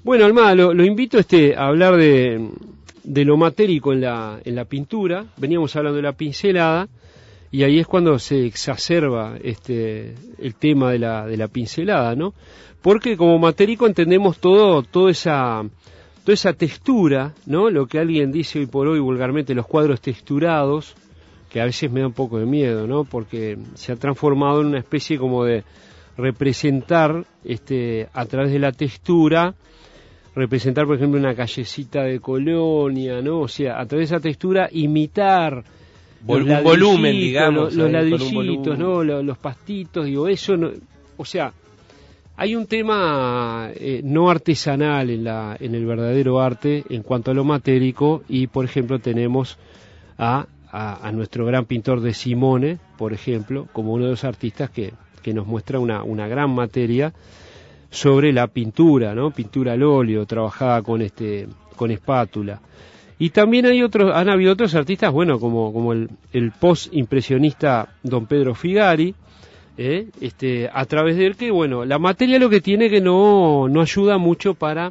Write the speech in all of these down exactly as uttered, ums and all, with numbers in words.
Bueno, Almada, lo, lo invito este, a hablar de, de lo matérico en la, en la pintura. Veníamos hablando de la pincelada, y ahí es cuando se exacerba este, el tema de la, de la pincelada, ¿no? Porque como matérico entendemos todo, toda esa, toda esa textura, ¿no? Lo que alguien dice hoy por hoy vulgarmente, los cuadros texturados, que a veces me da un poco de miedo, ¿no? Porque se ha transformado en una especie como de representar, este, a través de la textura, representar, por ejemplo, una callecita de Colonia, ¿no? O sea, a través de esa textura, imitar Vol un volumen, digamos. Los, los ladrillitos, ¿no? Los, los pastitos, digo, eso, no, o sea, hay un tema eh, no artesanal en, la, en el verdadero arte en cuanto a lo matérico, y, por ejemplo, tenemos a, a, a nuestro gran pintor de Simone, por ejemplo, como uno de los artistas que, que nos muestra una, una gran materia sobre la pintura, ¿no? Pintura al óleo, trabajada con este con espátula. Y también hay otros, han habido otros artistas, bueno, como como el, el post-impresionista don Pedro Figari, ¿eh? este, a través de él, que bueno, la materia lo que tiene que no, no ayuda mucho para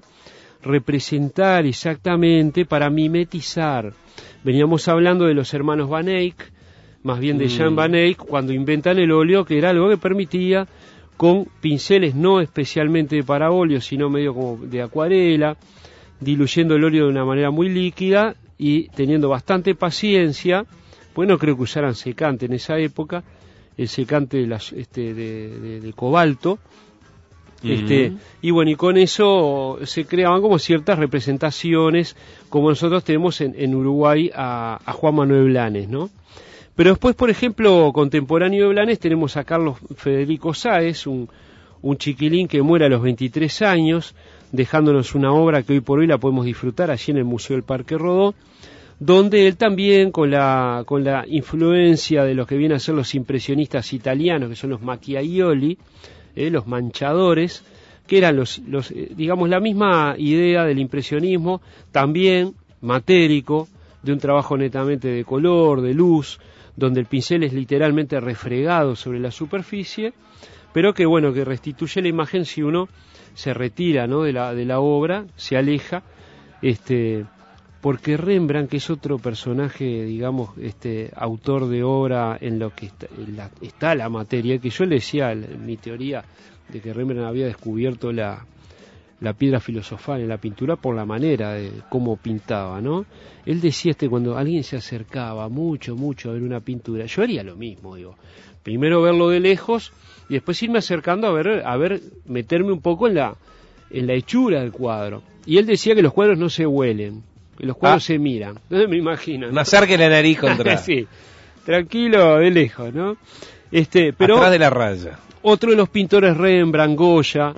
representar exactamente, para mimetizar. Veníamos hablando de los hermanos Van Eyck, más bien de Jan Van Eyck, cuando inventan el óleo, que era algo que permitía, con pinceles no especialmente para óleo, sino medio como de acuarela, diluyendo el óleo de una manera muy líquida y teniendo bastante paciencia. Bueno, creo que usaran secante en esa época, el secante de, las, este, de, de, de cobalto, uh-huh. este, y bueno, y con eso se creaban como ciertas representaciones, como nosotros tenemos en, en Uruguay a, a Juan Manuel Blanes, ¿no? Pero después, por ejemplo, contemporáneo de Blanes, tenemos a Carlos Federico Sáez, un, un chiquilín que muere a los veintitrés años, dejándonos una obra que hoy por hoy la podemos disfrutar allí en el Museo del Parque Rodó, donde él también, con la, con la influencia de lo que vienen a ser los impresionistas italianos, que son los macchiaioli, eh, los manchadores, que eran los, los eh, digamos, la misma idea del impresionismo, también matérico, de un trabajo netamente de color, de luz, donde el pincel es literalmente refregado sobre la superficie, pero que bueno, que restituye la imagen si uno se retira, ¿no? de la de la obra, se aleja, este porque Rembrandt, que es otro personaje, digamos, este autor de obra en lo que está la, está la materia, que yo le decía en mi teoría de que Rembrandt había descubierto la la piedra filosofal en la pintura por la manera de cómo pintaba, ¿no? Él decía, este cuando alguien se acercaba mucho, mucho a ver una pintura, yo haría lo mismo, digo, primero verlo de lejos y después irme acercando a ver, a ver, meterme un poco en la, en la hechura del cuadro. Y él decía que los cuadros no se huelen, que los cuadros ah, se miran. Entonces me imagino, ¿no? No acerque la nariz contra. Sí, tranquilo, de lejos, ¿no? Este, pero atrás de la raya. Otro de los pintores, Rembrandt, Goya,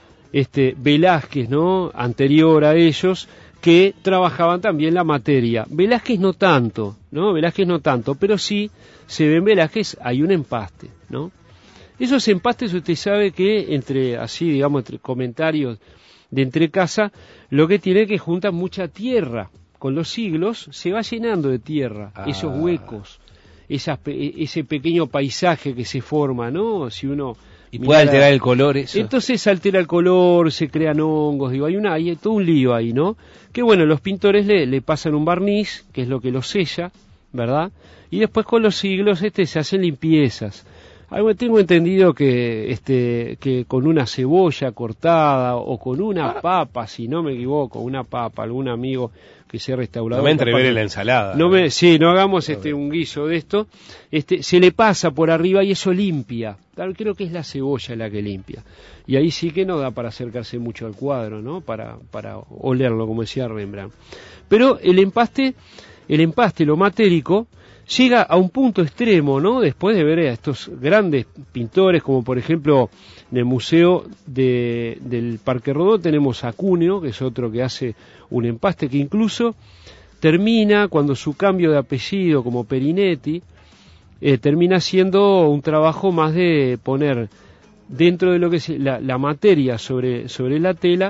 este Velázquez, ¿no? Anterior a ellos, que trabajaban también la materia. Velázquez no tanto, ¿no? Velázquez no tanto, pero sí se ve en Velázquez hay un empaste, ¿no? Esos empastes usted sabe que entre, así digamos, entre comentarios de entre casa, lo que tiene que junta mucha tierra. Con los siglos se va llenando de tierra, ah. esos huecos, esas, ese pequeño paisaje que se forma, ¿no? Si uno y puede alterar el color eso. Entonces altera el color, se crean hongos, digo, hay una, hay todo un lío ahí, ¿no? Que bueno, los pintores le, le pasan un barniz, que es lo que lo sella, ¿verdad? Y después con los siglos este se hacen limpiezas. Algo tengo entendido que este que con una cebolla cortada o con una papa, si no me equivoco, una papa, algún amigo que sea restaurador. No me entreveré la ensalada. No me, sí, no hagamos este un guiso de esto. Este se le pasa por arriba y eso limpia. Creo que es la cebolla la que limpia. Y ahí sí que no da para acercarse mucho al cuadro, ¿no? Para para olerlo, como decía Rembrandt. Pero el empaste, el empaste, lo matérico, llega a un punto extremo, ¿no? Después de ver a estos grandes pintores, como por ejemplo en el Museo de, del Parque Rodó tenemos a Cuneo, que es otro que hace un empaste que incluso termina, cuando su cambio de apellido como Perinetti, eh, termina siendo un trabajo más de poner dentro de lo que es la, la materia sobre, sobre la tela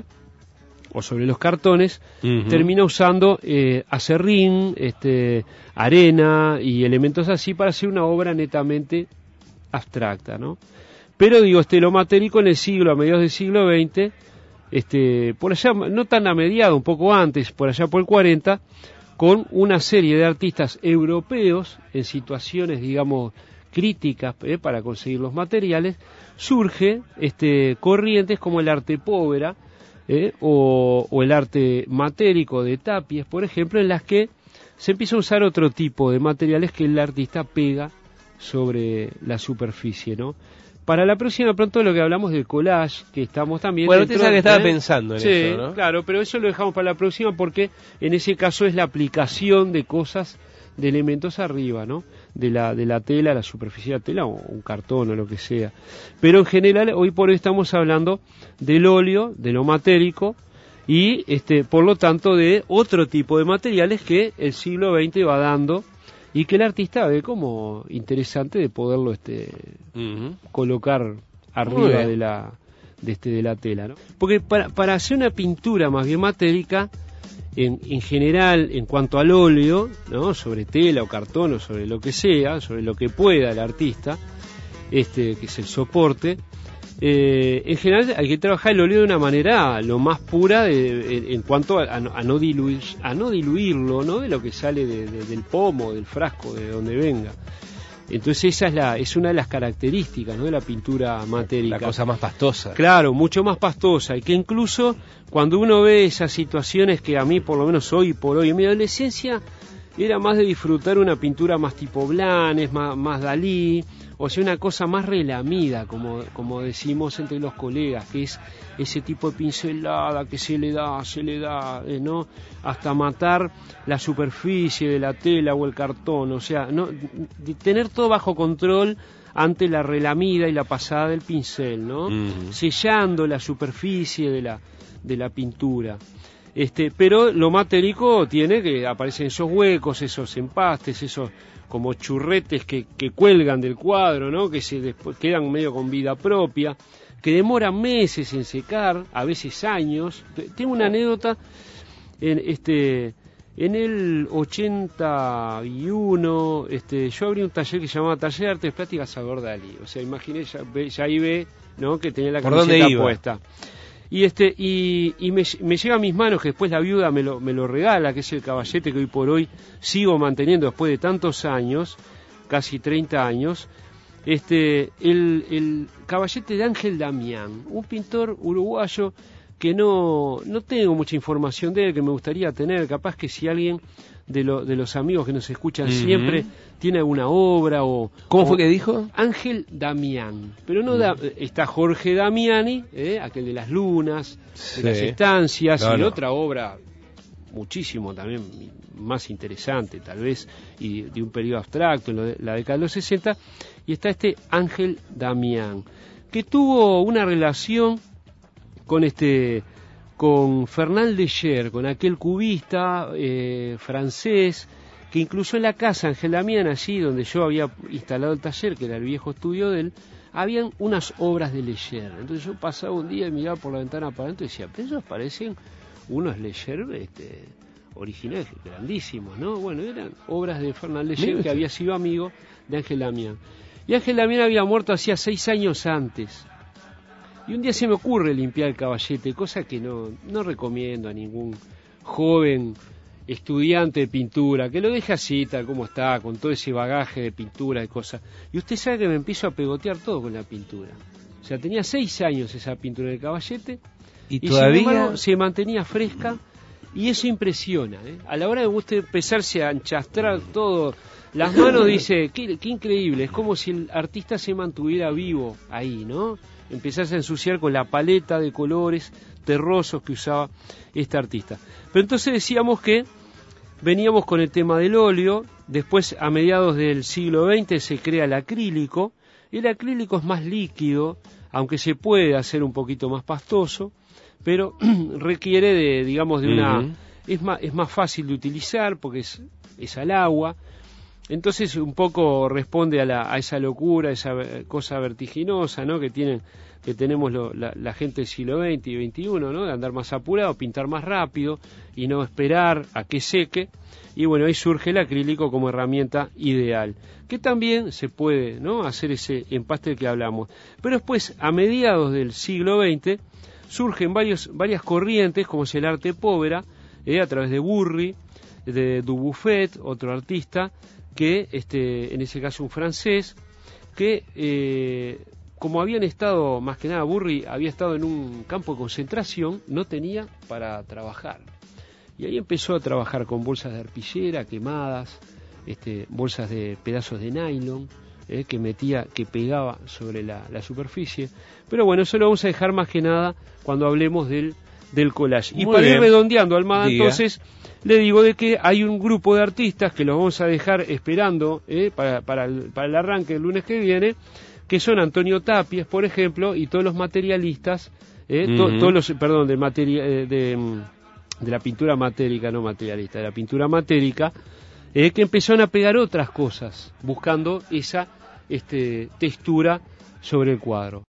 o sobre los cartones, uh-huh. termina usando eh, acerrín, este, arena y elementos así para hacer una obra netamente abstracta, ¿no? Pero digo, este, lo matérico en el siglo, a mediados del siglo veinte, este, por allá, no tan a mediados, un poco antes, por allá por el cuarenta, con una serie de artistas europeos en situaciones, digamos, críticas eh, para conseguir los materiales, surge este, corrientes como el arte povera eh, o, o el arte matérico de Tapies, por ejemplo, en las que se empieza a usar otro tipo de materiales que el artista pega sobre la superficie, ¿no? Para la próxima, pronto lo que hablamos del collage, que estamos también... Bueno, usted sabe que estaba ¿eh? pensando en sí, eso, ¿no? Claro, pero eso lo dejamos para la próxima porque en ese caso es la aplicación de cosas, de elementos arriba, ¿no? De la, de la tela, la superficie de la tela, o un cartón o lo que sea. Pero en general, hoy por hoy estamos hablando del óleo, de lo matérico, y este, por lo tanto de otro tipo de materiales que el siglo veinte va dando y que el artista ve como interesante de poderlo este uh-huh. colocar arriba de la de este de la tela, ¿no? Porque para, para hacer una pintura más bien matérica, en, en general, en cuanto al óleo, ¿no? Sobre tela o cartón o sobre lo que sea, sobre lo que pueda el artista, este que es el soporte, Eh, en general hay que trabajar el óleo de una manera lo más pura de, de, en cuanto a, a, no diluir, a no diluirlo, ¿no? De lo que sale de, de, del pomo, del frasco, de donde venga. Entonces esa es la es una de las características, ¿no? De la pintura matérica. La cosa más pastosa. Claro, mucho más pastosa, y que incluso cuando uno ve esas situaciones que a mí por lo menos hoy por hoy en mi adolescencia era más de disfrutar una pintura más tipo Blanes, más, más Dalí, o sea, una cosa más relamida, como, como decimos entre los colegas, que es ese tipo de pincelada que se le da, se le da, eh, ¿no? Hasta matar la superficie de la tela o el cartón, o sea, no, de tener todo bajo control ante la relamida y la pasada del pincel, ¿no? Uh-huh. Sellando la superficie de la, de la pintura. Este, pero lo matérico tiene que aparecen esos huecos, esos empastes, esos como churretes que, que cuelgan del cuadro, ¿no? Que se después quedan medio con vida propia, que demoran meses en secar, a veces años. Tengo una anécdota en este en el ochenta y uno, este yo abrí un taller que se llamaba Taller de Artes Plásticas Salvador Dalí. O sea, imaginé, ya, ya ahí ve, ¿no? Que tenía la camiseta puesta. Y este y, y me, me llega a mis manos, que después la viuda me lo, me lo regala, que es el caballete que hoy por hoy sigo manteniendo después de tantos años, casi treinta años, este el, el caballete de Ángel Damián, un pintor uruguayo que no, no tengo mucha información de él, que me gustaría tener, capaz que si alguien de, lo, de los amigos que nos escuchan uh-huh. siempre tiene alguna obra o... ¿Cómo o, fue que dijo? Ángel Damián, pero no uh-huh. da, está Jorge Damiani, eh, aquel de las lunas, sí. de las estancias, no, y no. otra obra muchísimo también más interesante tal vez, y de un periodo abstracto, en lo de, la década de los sesenta, y está este Ángel Damián, que tuvo una relación con este con Fernand Léger, con aquel cubista eh, francés, que incluso en la casa Ángel Damián, allí donde yo había instalado el taller, que era el viejo estudio de él, habían unas obras de Léger. Entonces yo pasaba un día y miraba por la ventana para adentro y decía, pero esos parecen unos Léger este, originales, grandísimos, ¿no? Bueno, eran obras de Fernand Léger, que había sido amigo de Ángel Damián. Y Ángel Damián había muerto hacía seis años antes. Y un día se me ocurre limpiar el caballete, cosa que no, no recomiendo a ningún joven estudiante de pintura, que lo deje así, tal como está, con todo ese bagaje de pintura y cosas. Y usted sabe que me empiezo a pegotear todo con la pintura. O sea, tenía seis años esa pintura del caballete, y, y todavía sin embargo, se mantenía fresca, y eso impresiona, ¿eh? A la hora de usted empezarse a enchastrar todo, las manos, dice, qué, qué increíble, es como si el artista se mantuviera vivo ahí, ¿no? Empezarse a ensuciar con la paleta de colores terrosos que usaba este artista. Pero entonces decíamos que veníamos con el tema del óleo, después a mediados del siglo veinte se crea el acrílico. El acrílico es más líquido, aunque se puede hacer un poquito más pastoso, pero requiere de, digamos, de una... Uh-huh. es más, es más fácil de utilizar porque es, es al agua. Entonces un poco responde a, la, a esa locura, esa cosa vertiginosa, ¿no? que tienen, que tenemos lo, la, la gente del siglo veinte y veintiuno, ¿no? De andar más apurado, pintar más rápido y no esperar a que seque. Y bueno, ahí surge el acrílico como herramienta ideal, que también se puede, ¿no? hacer ese empaste del que hablamos. Pero después, a mediados del siglo veinte, surgen varios, varias corrientes, como es el arte povera, eh, a través de Burri, de Dubuffet, otro artista, que este, en ese caso un francés, que eh, como habían estado, más que nada Burri había estado en un campo de concentración, no tenía para trabajar. Y ahí empezó a trabajar con bolsas de arpillera quemadas, este, bolsas de pedazos de nylon, eh, que metía, que pegaba sobre la, la superficie. Pero bueno, eso lo vamos a dejar más que nada cuando hablemos del, del collage. Y Muy para bien. ir redondeando, Almada, Diga. entonces, le digo de que hay un grupo de artistas que los vamos a dejar esperando eh, para, para, el, para el arranque del lunes que viene, que son Antonio Tapies, por ejemplo, y todos los materialistas, eh, Uh-huh. to, todos los, perdón, de, materia, eh, de, de la pintura matérica, no materialista, de la pintura matérica, eh, que empezaron a pegar otras cosas, buscando esa este, textura sobre el cuadro.